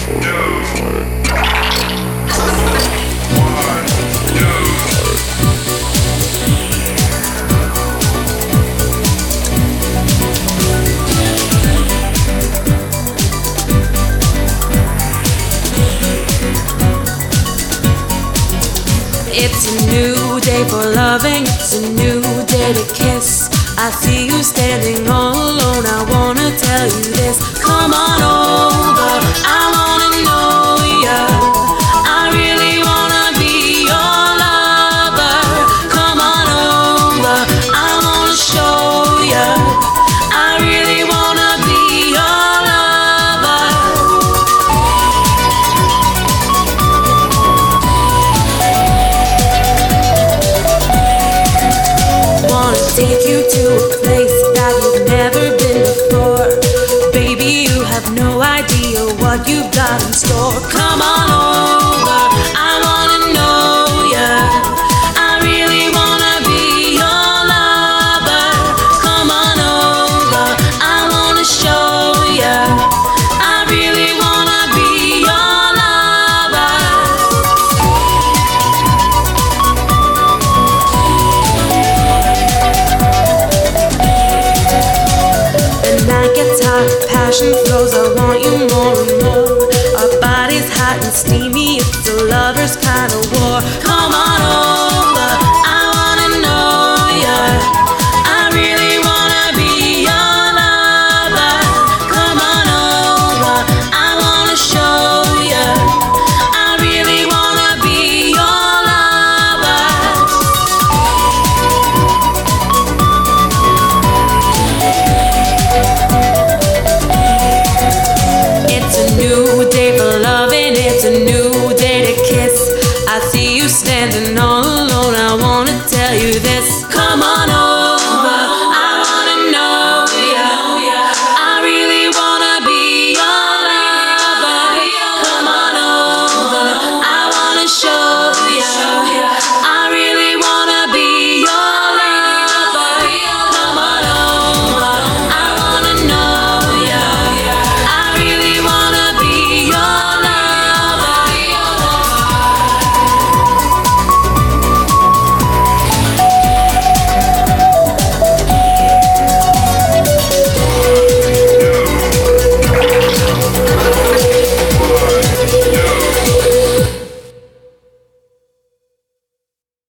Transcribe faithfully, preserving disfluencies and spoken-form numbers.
It's a new day for loving, it's a new day to kiss. I see you standing all alone, I wanna tell you this. Come on over, I wanna know ya. I really wanna be your lover. Come on over, I wanna show ya. I really wanna be your lover. Wanna take you to a place that you've never been before. Baby, you have no idea what you've got in store. Come on over, I wanna know ya. I really wanna be your lover. Come on over, I wanna show ya. I really wanna be your lover. The night gets hot, passion flows, I want you more and more. Our bodies hot and steamy, it's a lover's kind of war. Come on over,